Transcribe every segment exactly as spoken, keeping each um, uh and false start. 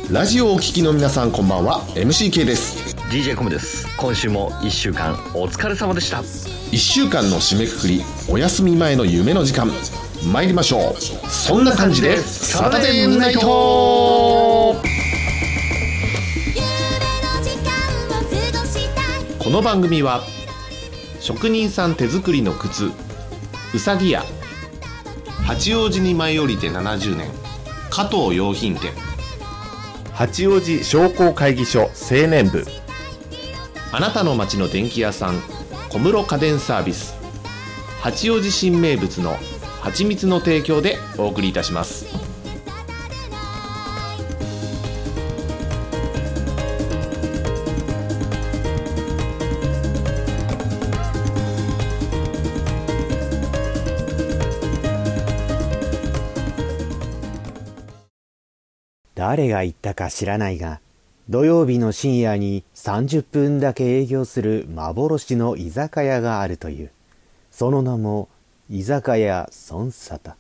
ラジオをお聞きの皆さんこんばんは。 エムシーケー です。 ディージェー コムです。今週もいっしゅうかんお疲れ様でした。 いっしゅうかんの締めくくり、お休み前の夢の時間、参りましょう。そんな感じでサタデーナイト。この番組は職人さん手作りの靴うさぎ屋、八王子に舞い降りてななじゅうねん加藤洋品店、八王子商工会議所青年部、あなたの街の電気屋さん小室家電サービス、八王子新名物の蜂蜜の提供でお送りいたします。 誰が言ったか知らないが、土曜日の深夜にさんじゅっぷんだけ営業する幻の居酒屋があるという。その名も居酒屋孫沙汰。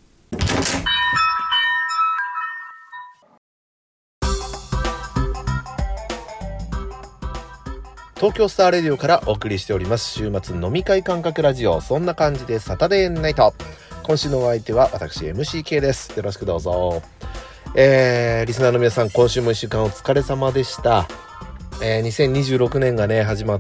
東京スターレディオからお送りしております週末飲み会感覚ラジオ、そんな感じでサタデーナイト。今週のお相手は私 エムシーケー です。よろしくどうぞ。えー、リスナーの皆さん、今週もいっしゅうかんお疲れ様でした。えー、にせんにじゅうろくねんがね始まって、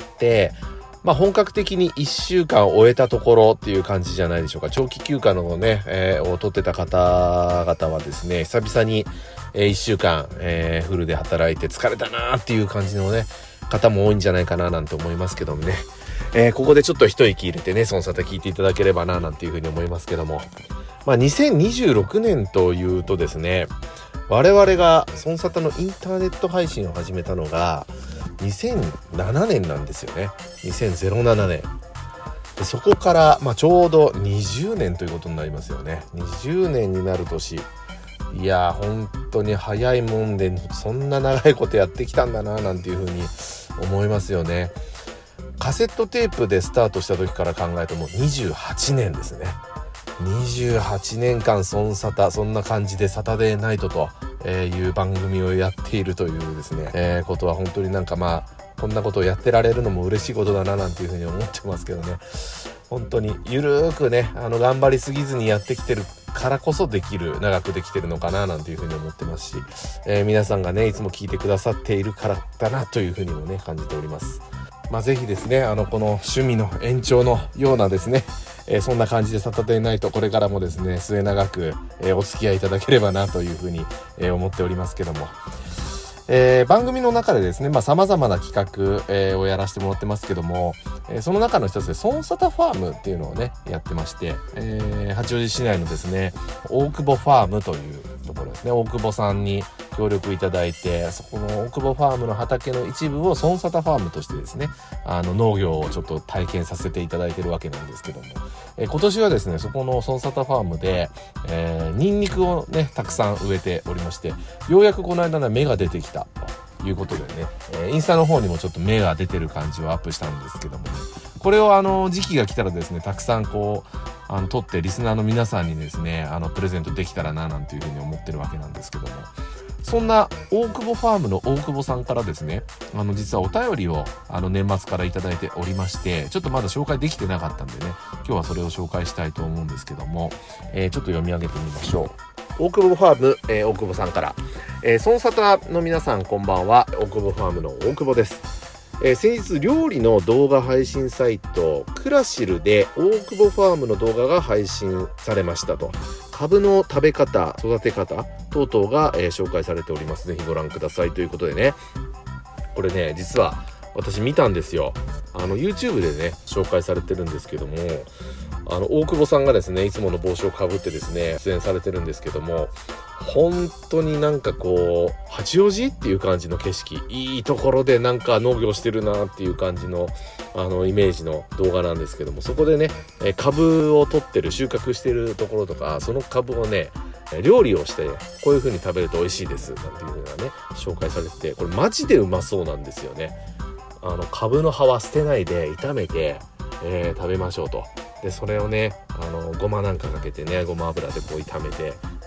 まあ本格的にいっしゅうかん終えたところっていう感じじゃないでしょうか。長期休暇のね、えー、を取ってた方々はですね、久々に、えー、いっしゅうかん、えー、フルで働いて疲れたなーっていう感じのね方も多いんじゃないかななんて思いますけどもね、えー、ここでちょっと一息入れてね、そのさて聞いていただければななんていうふうに思いますけども、まあにせんにじゅうろくねんというとですね、我々が孫沙汰のインターネット配信を始めたのがにせんななねんなんですよね。にせんななねんで、そこから、まあ、ちょうどにじゅうねんということになりますよね。にじゅうねんになる年、いやー本当に早いもんでそんな長いことやってきたんだななんていうふうに思いますよね。カセットテープでスタートした時から考えるともうにじゅうはちねんですね。にじゅうはちねんかん孫沙汰、そんな感じでサタデーナイトという番組をやっているというですね、えー、ことは本当になんかまあこんなことをやってられるのも嬉しいことだななんていうふうに思ってますけどね。本当にゆるーくね、あの頑張りすぎずにやってきてるからこそできる、長くできてるのかななんていうふうに思ってますし、えー、皆さんがねいつも聞いてくださっているからだなというふうにもね感じております。まあぜひですね、あのこの趣味の延長のようなですね、えー、そんな感じでサタデーナイト、これからもですね末永く、えー、お付き合いいただければなというふうに、えー、思っておりますけども、えー、番組の中でですね、まあ様々な企画、えー、をやらせてもらってますけども、えー、その中の一つで孫沙汰ファームっていうのをねやってまして、えー、八王子市内のですね大久保ファームというところですね、大久保さんに協力いただいて、そこの大久保ファームの畑の一部を孫沙汰ファームとしてですね、あの農業をちょっと体験させていただいてるわけなんですけども、えー、今年はですねそこの孫沙汰ファームで、えー、ニンニクをねたくさん植えておりまして、ようやくこの間ね芽が出てきたということでね、えー、インスタの方にもちょっと芽が出てる感じをアップしたんですけどもね、これをあの時期が来たらですねたくさんこうあの撮ってリスナーの皆さんにですねあのプレゼントできたらななんていうふうに思ってるわけなんですけども、そんな大久保ファームの大久保さんからですね、あの実はお便りをあの年末からいただいておりまして、ちょっとまだ紹介できてなかったんでね、今日はそれを紹介したいと思うんですけども、えー、ちょっと読み上げてみましょう。大久保ファーム、えー、大久保さんから、えー、孫沙汰の皆さんこんばんは。大久保ファームの大久保です。えー、先日料理の動画配信サイトクラシルで大久保ファームの動画が配信されましたと。株の食べ方、育て方等々が、えー、紹介されております。ぜひご覧くださいということでね、これね実は私見たんですよ。あの YouTube でね紹介されてるんですけども、あの大久保さんがですねいつもの帽子をかぶってですね出演されてるんですけども、本当になんかこう八王子っていう感じの景色、いいところでなんか農業してるなっていう感じのあのイメージの動画なんですけども、そこでね株を取ってる収穫してるところとか、その株をね料理をしてこういう風に食べると美味しいですなんていう風なね紹介されてて、これマジでうまそうなんですよね。あの株の葉は捨てないで炒めて、えー、食べましょうと。でそれをねあのごまなんかかけてね、ごま油でこう炒めて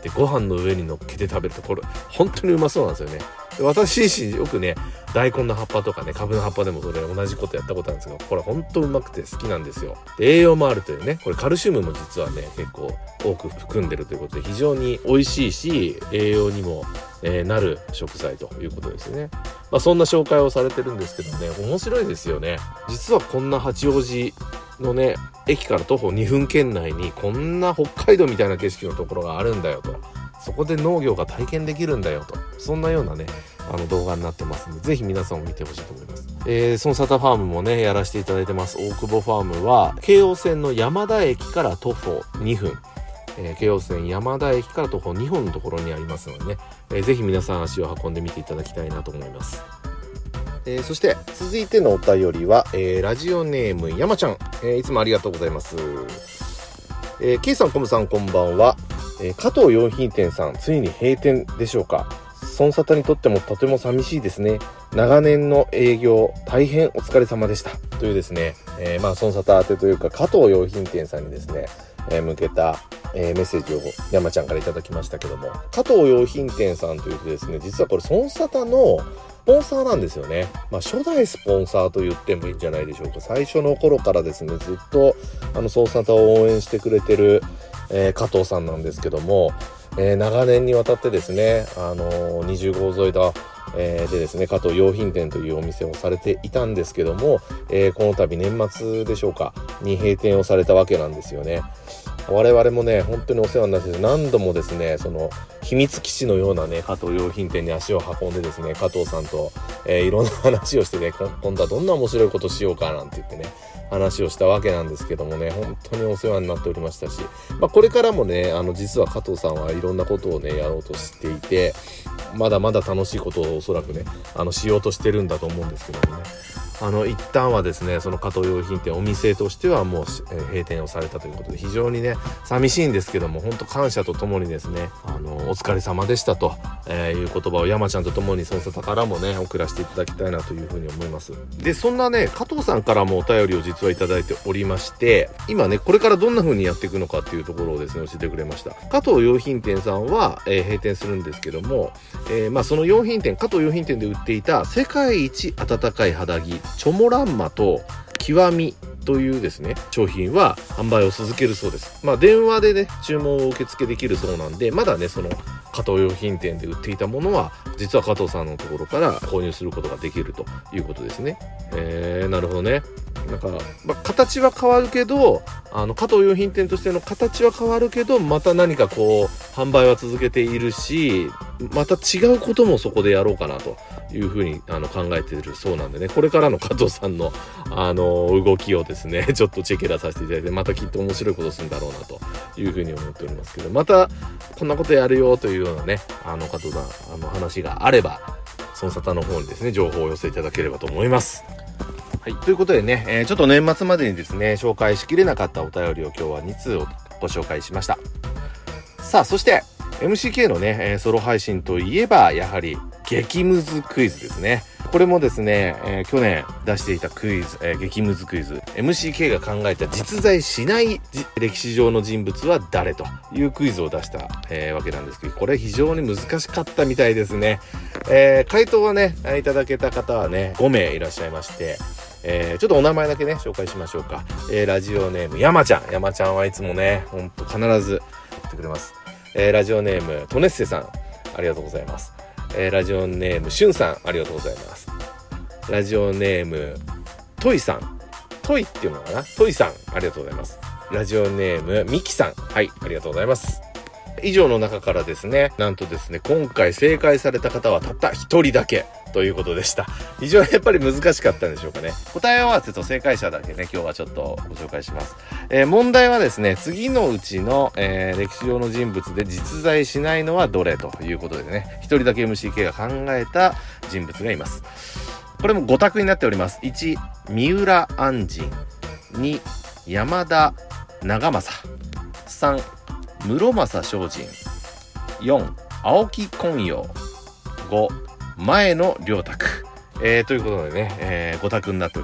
でご飯の上に乗っけて食べるとこれ本当にうまそうなんですよね。で私自身よくね大根の葉っぱとかねカブの葉っぱでもそれ同じことやったことあるんですけど、これ本当うまくて好きなんですよ。で栄養もあるというね、これカルシウムも実はね結構多く含んでるということで非常に美味しいし栄養にも、えー、なる食材ということですね。まあそんな紹介をされてるんですけどね、面白いですよね。実はこんな八王子のね駅から徒歩にふん圏内にこんな北海道みたいな景色のところがあるんだよと、そこで農業が体験できるんだよと、そんなようなねあの動画になってますので、ぜひ皆さんも見てほしいと思います。えー、そのサタファームもねやらせていただいてます。大久保ファームは京王線の山田駅から徒歩にふん、えー、京王線山田駅から徒歩にふんのところにありますのでね、えー、ぜひ皆さん足を運んでみていただきたいなと思います。えー、そして続いてのお便りは、えー、ラジオネーム山ちゃん、えー、いつもありがとうございます。えー、K さんコムさんこんばんは。えー、加藤洋品店さんついに閉店でしょうか。孫沙汰にとってもとても寂しいですね。長年の営業大変お疲れ様でしたというですね、えー、まあ孫沙汰宛てというか加藤洋品店さんにですね、えー、向けた、えー、メッセージを山ちゃんからいただきましたけども、加藤洋品店さんというとですね、実はこれ孫沙汰のスポンサーなんですよね。まあ初代スポンサーと言ってもいいんじゃないでしょうか。最初の頃からですねずっとあの孫沙汰を応援してくれてる、えー、加藤さんなんですけども、えー、長年にわたってですね、あのー、にじゅうごう沿いだ、えー、でですね加藤洋品店というお店をされていたんですけども、えー、この度年末でしょうかに閉店をされたわけなんですよね。我々もね本当にお世話になって何度もですねその秘密基地のようなね加藤洋品店に足を運んでですね加藤さんと、えー、いろんな話をしてね今度はどんな面白いことしようかなんて言ってね話をしたわけなんですけどもね、本当にお世話になっておりましたし、まあ、これからもねあの実は加藤さんはいろんなことをねやろうとしていて、まだまだ楽しいことをおそらくねあのしようとしてるんだと思うんですけどもね、あの一旦はですねその加藤洋品店お店としてはもう、えー、閉店をされたということで非常にね寂しいんですけども、本当感謝とともにですねあのお疲れ様でしたと、えー、いう言葉を山ちゃんとともに孫沙汰からもね送らせていただきたいなというふうに思います。でそんなね加藤さんからもお便りを実はいただいておりまして、今ねこれからどんな風にやっていくのかっていうところをですね教えてくれました。加藤洋品店さんは、えー、閉店するんですけども、えー、まあその洋品店加藤洋品店で売っていた世界一温かい肌着チョモランマと極みというですね商品は販売を続けるそうです。まあ電話でね注文を受付できるそうなんで、まだねその加藤洋品店で売っていたものは実は加藤さんのところから購入することができるということですね。えー、なるほどね。なんか、まあ、形は変わるけどあの加藤洋品店としての形は変わるけどまた何かこう販売は続けているし、また違うこともそこでやろうかなというふうにあの考えているそうなんでね、これからの加藤さんのあの動きをですねちょっとチェケラさせていただいて、またきっと面白いことするんだろうなというふうに思っておりますけど、またこんなことやるよというようなねあの加藤さんあの話があれば孫沙汰の方にですね情報を寄せいただければと思います。はい、ということでね、えー、ちょっと年末までにですね紹介しきれなかったお便りを今日はにつうをご紹介しました。さあそして エムシーケー のね、えー、ソロ配信といえばやはり激ムズクイズですね。これもですね、えー、去年出していたクイズ、えー、激ムズクイズ エムシーケー が考えた実在しない歴史上の人物は誰というクイズを出した、えー、わけなんですけど、これ非常に難しかったみたいですね。えー、回答はねいただけた方はねごめいいらっしゃいまして、えー、ちょっとお名前だけね紹介しましょうか。えー、ラジオネーム山ちゃん山ちゃんはいつもねほんと必ず言ってくれます。えー、ラジオネームトネッセさんありがとうございます。えー、ラジオネームしゅんさんありがとうございます。ラジオネームトイさんトイっていうのかなトイさんありがとうございます。ラジオネームミキさんはいありがとうございます。以上の中からですねなんとですね今回正解された方はたった一人だけということでした。非常にやっぱり難しかったんでしょうかね。答え合わせと正解者だけね今日はちょっとご紹介します。えー、問題はですね次のうちの、えー、歴史上の人物で実在しないのはどれということでね一人だけ エムシーケー が考えた人物がいます。これもご択になっております。いち三浦按針、に山田長政、さん室町精進、よん青木昆陽、ご前野良沢、えー、ということでね、えー、ご択になっております。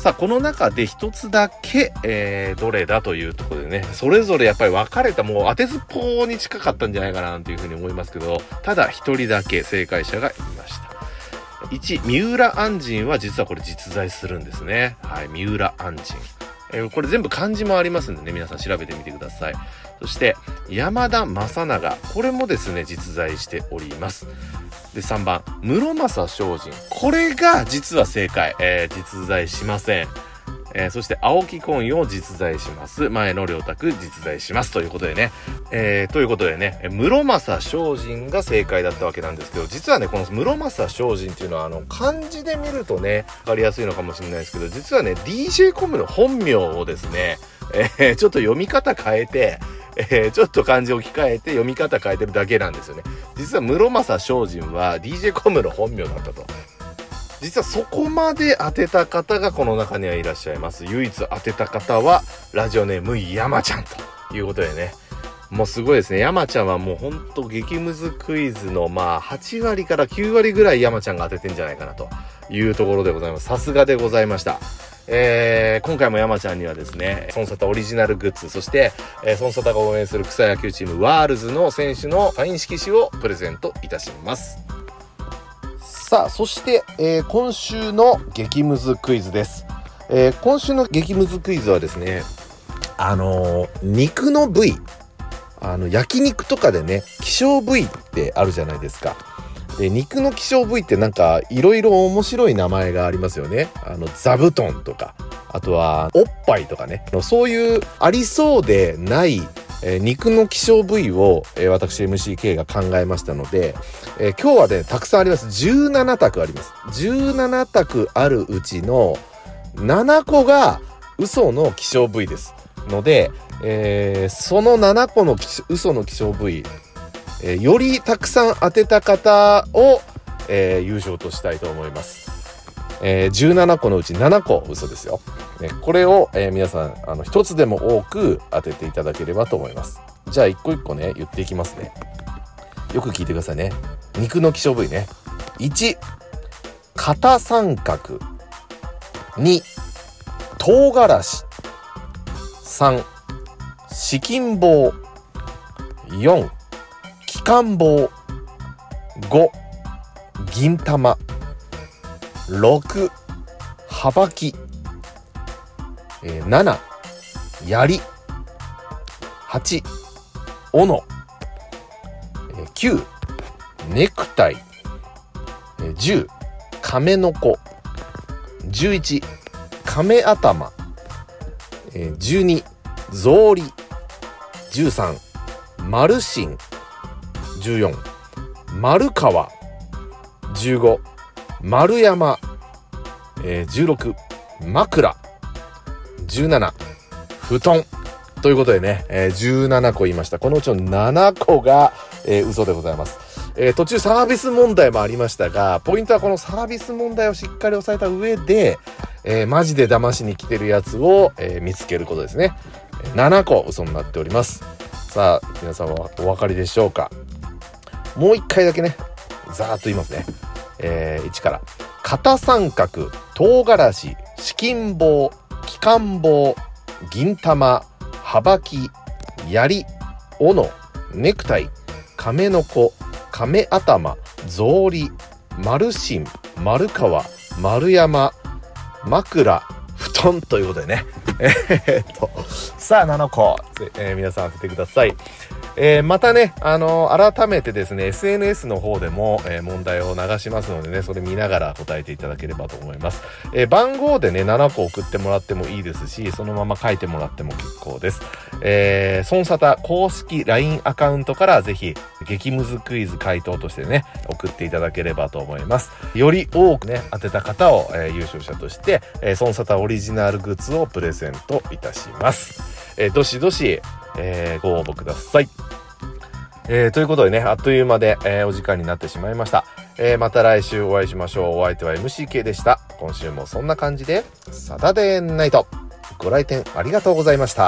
さあこの中で一つだけ、えー、どれだというところでね、それぞれやっぱり分かれた、もう当てずっぽうに近かったんじゃないかなというふうに思いますけど、ただ一人だけ正解者がいました。いち、三浦按針は実はこれ実在するんですね。はい、三浦按針。えー、これ全部漢字もありますんでね、皆さん調べてみてください。そして山田正長、これもですね実在しております。でさんばん室町正人、これが実は正解、えー、実在しません。えー、そして青木昆陽実在します。前野良太実在しますということでね、えー、ということでね、室町正人が正解だったわけなんですけど、実はねこの室町正人っていうのはあの漢字で見るとね分かりやすいのかもしれないですけど、実はね ディージェー コムの本名をですね、えー、ちょっと読み方変えて、えー、ちょっと漢字を置き換えて読み方変えてるだけなんですよね。実は室町正人は ディージェー コムの本名だったと。実はそこまで当てた方がこの中にはいらっしゃいます。唯一当てた方はラジオネーム山ちゃんということでね、もうすごいですね。山ちゃんはもうほんと激ムズクイズのまあはちわりからきゅうわりぐらい山ちゃんが当ててんじゃないかなというところでございます。さすがでございました。えー、今回も山ちゃんにはですね、ソンサタオリジナルグッズ、そして、えー、ソンサタが応援する草野球チームワールズの選手のサイン色紙をプレゼントいたします。さあ、そして、えー、今週の激ムズクイズです。えー、今週の激ムズクイズはですね、あのー、肉の部位、あの焼肉とかでね希少部位ってあるじゃないですか。で肉の希少部位ってなんかいろいろ面白い名前がありますよね。あの座布団とか、あとはおっぱいとかね、そういうありそうでない、えー、肉の希少部位を、えー、私 エムシーケー が考えましたので、えー、今日はねたくさんあります。じゅうなな択あります。じゅうなな択あるうちのななこが嘘の希少部位ですので、えー、そのななこの嘘の希少部位、えー、よりたくさん当てた方を、えー、優勝としたいと思います。えー、じゅうななこのうちななこ嘘ですよ、ね、これを、えー、皆さんあの一つでも多く当てていただければと思います。じゃあ一個一個ね言っていきますね。よく聞いてくださいね。肉の希少部位ね。いち、肩三角。に、唐辛子。さん、四金棒。よん、機関棒。ご、銀玉。ろく、はばき。えー、なな、槍。はち、斧。えー、きゅう、ネクタイ。えー、じゅう、亀の子。じゅういち、亀頭。えー、じゅうに、草履。じゅうさん、丸芯。じゅうよん、丸川。じゅうご、丸山。えー、じゅうろく、枕。じゅうなな、布団。ということでね、えー、じゅうななこ言いました。このうちのななこが、えー、嘘でございます。えー、途中サービス問題もありましたが、ポイントはこのサービス問題をしっかり押さえた上で、えー、マジで騙しに来てるやつを、えー、見つけることですね。ななこ嘘になっております。さあ、皆さんはお分かりでしょうか。もう一回だけね、ざーっと言いますね。えー、いちから。肩三角、唐辛子、四金棒、機関棒、銀玉、はばき、槍、斧、ネクタイ、亀の子、亀頭、草履、丸芯、丸川、丸山、枕、布団ということでね。えー、っと、さあななこ、えー、皆さん当ててください。えー、またね、あのー、改めてですね、エスエヌエス の方でも、えー、問題を流しますのでね、それ見ながら答えていただければと思います。えー、番号でね、ななこ送ってもらってもいいですし、そのまま書いてもらっても結構です。えー、ソンサタ公式 ライン アカウントからぜひ、激ムズクイズ回答としてね、送っていただければと思います。より多くね、当てた方を、えー、優勝者として、えー、ソンサタオリジナルグッズをプレゼントいたします。えー、どしどし、えー、ご応募ください。えー、ということでね、あっという間で、えー、お時間になってしまいました。えー、また来週お会いしましょう。お相手は エムシーケー でした。今週もそんな感じで、サタデーナイト。ご来店ありがとうございました。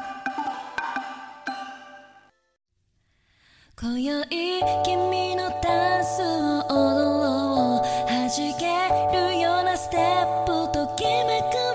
今宵君のダンスを踊ろう。弾けるようなステップときめく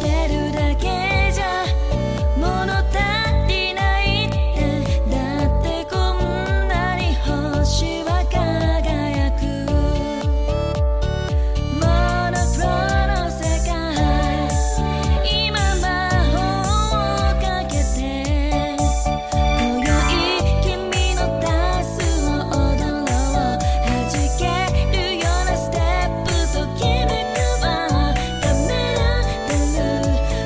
「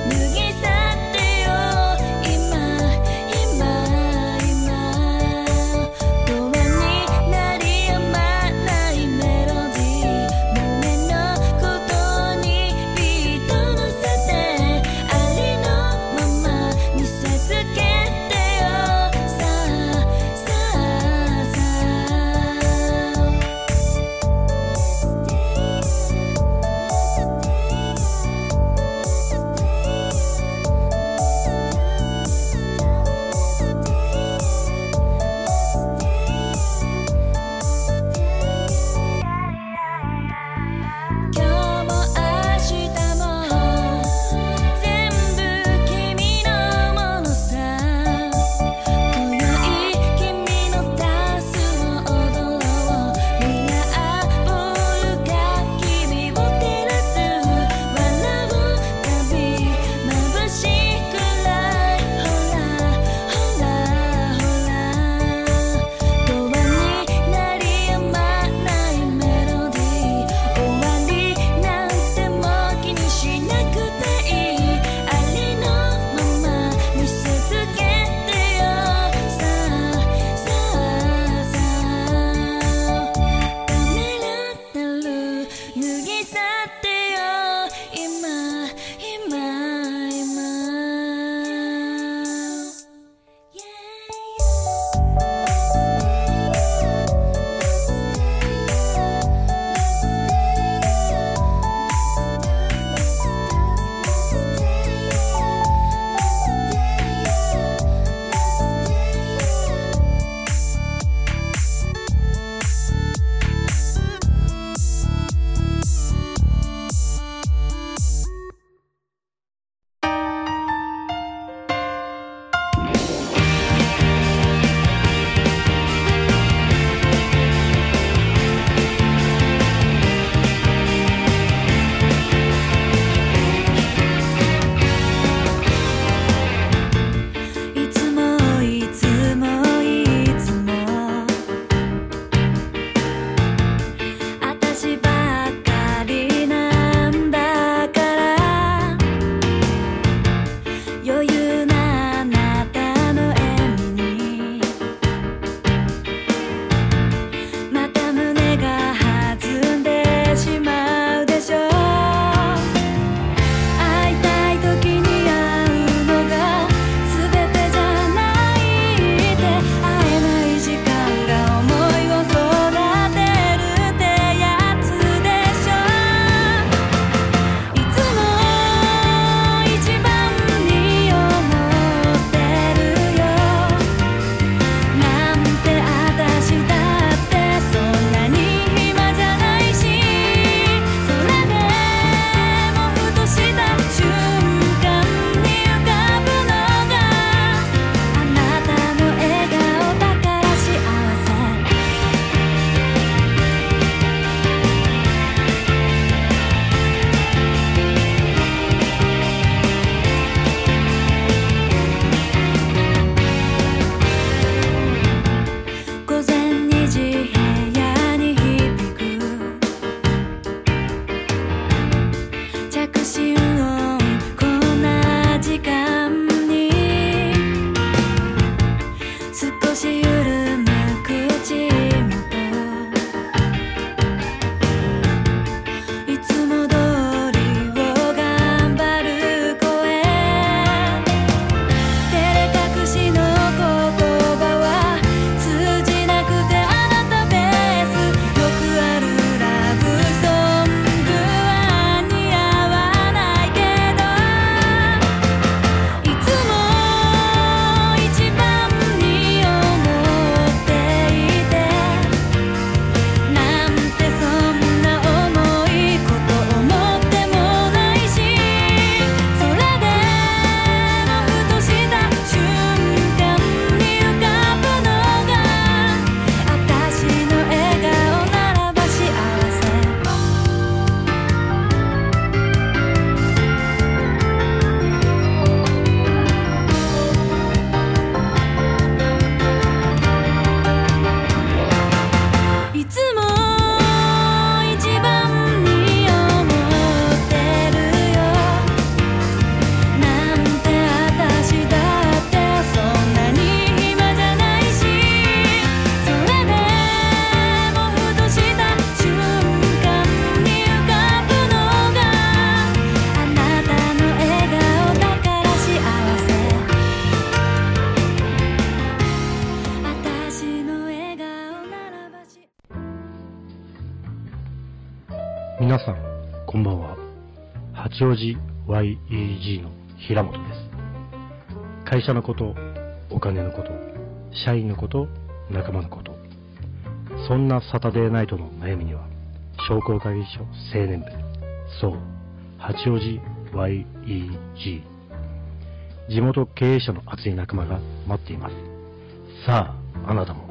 皆さんこんばんは。八王子 ワイイージー の平本です。会社のこと、お金のこと、社員のこと、仲間のこと、そんなサタデーナイトの悩みには商工会議所青年部、そう八王子 ワイイージー、 地元経営者の熱い仲間が待っています。さああなたも。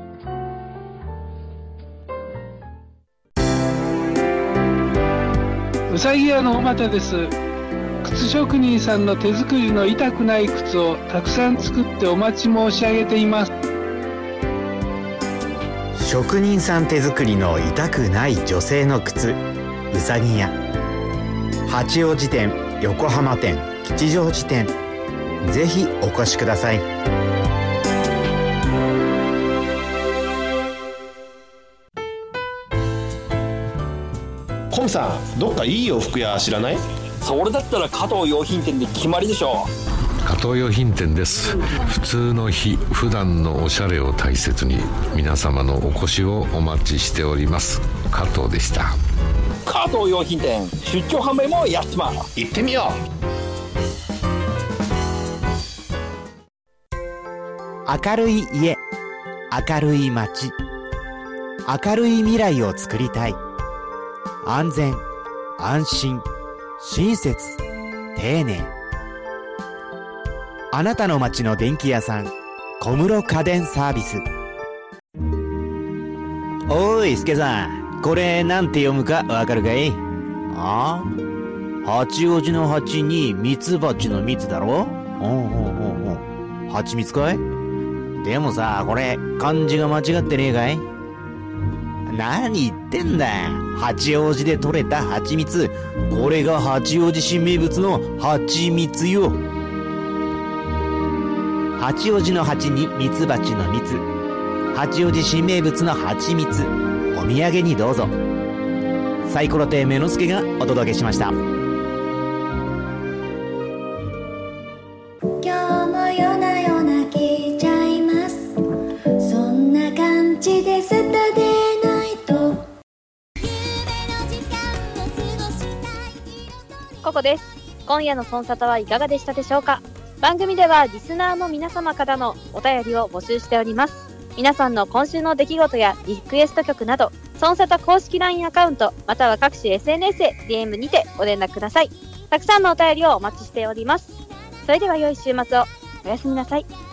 うさぎ屋の尾又です。靴職人さんの手作りの痛くない靴をたくさん作ってお待ち申し上げています。 職人さん手作りの痛くない女性の靴、うさぎ屋。八王子店、横浜店、吉祥寺店、ぜひお越しください。 コムさん、どっかいい洋服屋知らない？ それだったら加藤洋品店で決まりでしょう。加藤洋品店です。普通の日、普段のおしゃれを大切に皆様のお越しをお待ちしております。加藤でした。 加藤洋品店、出張販売もやってます。 行ってみよう。明るい家、明るい街、明るい未来を作りたい。安全、安心、親切、丁寧。あなたの街の電気屋さん、小室家電サービス。おーい、助さん、これなんて読むかわかるかい？ああ、八王子の八にミツバチのミツだろ？おうおうおうおう、蜂蜜かい？でもさ、これ漢字が間違ってねえかい？何言ってんだ。八王子で採れた蜂蜜、これが八王子新名物の蜂蜜よ。八王子の八にミツバチの蜜、八王子新名物の蜂蜜、お土産にどうぞ。サイコロ亭目の助がお届けしました。 今日も夜な夜な聞いちゃいます。そんな感じでサタデーナイト。 ここです。今夜のソンサタはいかがでしたでしょうか。番組ではリスナーの皆様からのお便りを募集しております。皆さんの今週の出来事やリクエスト曲など、ソンサタ公式 ライン アカウントまたは各種 エスエヌエス へ ディーエム にてご連絡ください。たくさんのお便りをお待ちしております。それでは良い週末を。おやすみなさい。